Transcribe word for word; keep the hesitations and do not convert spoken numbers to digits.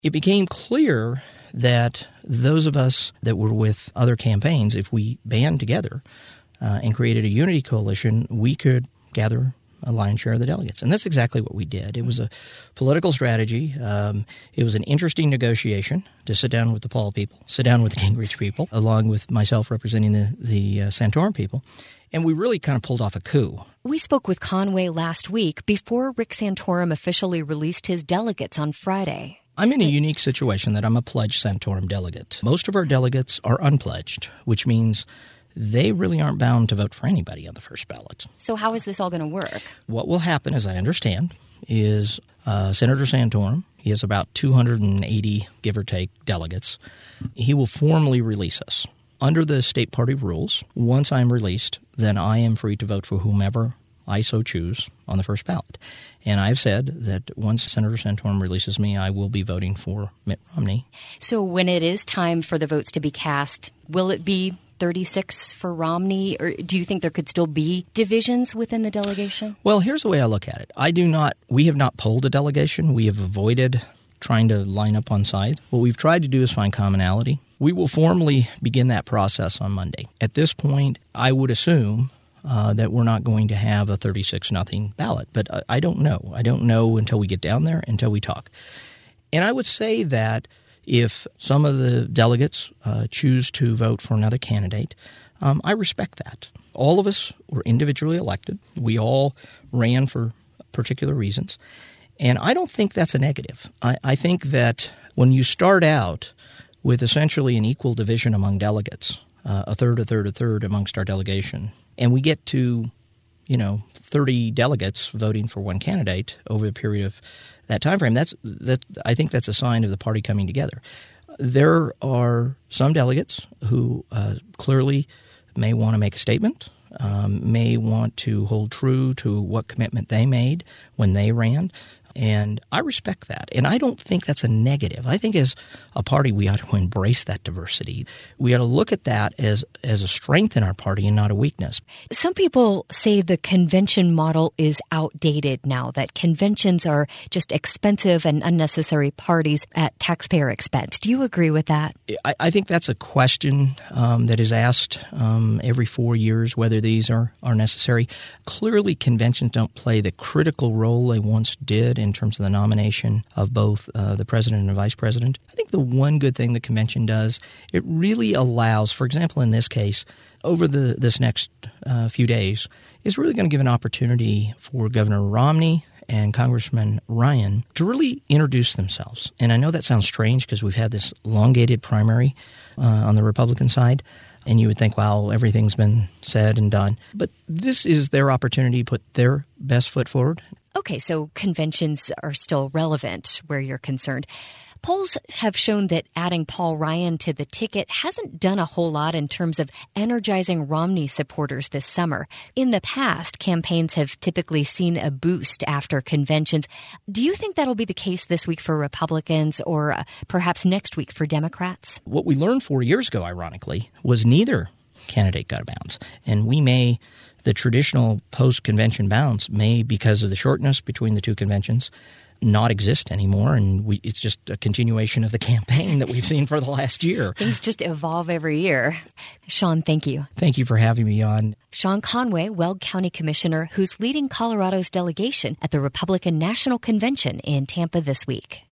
it became clear that those of us that were with other campaigns, if we band together uh, and created a unity coalition, we could gather a lion's share of the delegates. And that's exactly what we did. It was a political strategy. Um, it was an interesting negotiation to sit down with the Paul people, sit down with the Gingrich people, along with myself representing the, the uh, Santorum people. And we really kind of pulled off a coup. We spoke with Conway last week before Rick Santorum officially released his delegates on Friday. I'm in a unique situation that I'm a pledged Santorum delegate. Most of our delegates are unpledged, which means they really aren't bound to vote for anybody on the first ballot. So how is this all going to work? What will happen, as I understand, is uh, Senator Santorum, he has about two hundred eighty, give or take, delegates. He will formally release us. Under the state party rules, once I'm released, then I am free to vote for whomever I so choose on the first ballot. And I've said that once Senator Santorum releases me, I will be voting for Mitt Romney. So when it is time for the votes to be cast, will it be thirty-six for Romney, or do you think there could still be divisions within the delegation? Well, here's the way I look at it. I do not – we have not polled a delegation. We have avoided trying to line up on sides. What we've tried to do is find commonality. We will formally begin that process on Monday. At this point, I would assume uh, that we're not going to have a thirty-six nothing ballot, but I, I don't know. I don't know until we get down there, until we talk. And I would say that if some of the delegates uh, choose to vote for another candidate, um, I respect that. All of us were individually elected. We all ran for particular reasons. And I don't think that's a negative. I, I think that when you start out with essentially an equal division among delegates, uh, a third, a third, a third amongst our delegation, and we get to, you know, thirty delegates voting for one candidate over a period of that time frame, that's that. I think that's a sign of the party coming together. There are some delegates who uh, clearly may want to make a statement, um, may want to hold true to what commitment they made when they ran. And I respect that. And I don't think that's a negative. I think as a party, we ought to embrace that diversity. We ought to look at that as, as a strength in our party and not a weakness. Some people say the convention model is outdated now, that conventions are just expensive and unnecessary parties at taxpayer expense. Do you agree with that? I, I think that's a question um, that is asked um, every four years, whether these are, are necessary. Clearly, conventions don't play the critical role they once did in terms of the nomination of both uh, the president and the vice president. I think the one good thing the convention does, it really allows, for example, in this case, over the this next uh, few days, is really going to give an opportunity for Governor Romney and Congressman Ryan to really introduce themselves. And I know that sounds strange because we've had this elongated primary uh, on the Republican side, and you would think, wow, everything's been said and done. But this is their opportunity to put their best foot forward. Okay, so conventions are still relevant where you're concerned. Polls have shown that adding Paul Ryan to the ticket hasn't done a whole lot in terms of energizing Romney supporters this summer. In the past, campaigns have typically seen a boost after conventions. Do you think that'll be the case this week for Republicans or uh, perhaps next week for Democrats? What we learned four years ago, ironically, was neither candidate got a bounce. And we may, the traditional post-convention bounce may, because of the shortness between the two conventions, not exist anymore, and we, it's just a continuation of the campaign that we've seen for the last year. Things just evolve every year. Sean, thank you. Thank you for having me on. Sean Conway, Weld County Commissioner, who's leading Colorado's delegation at the Republican National Convention in Tampa this week.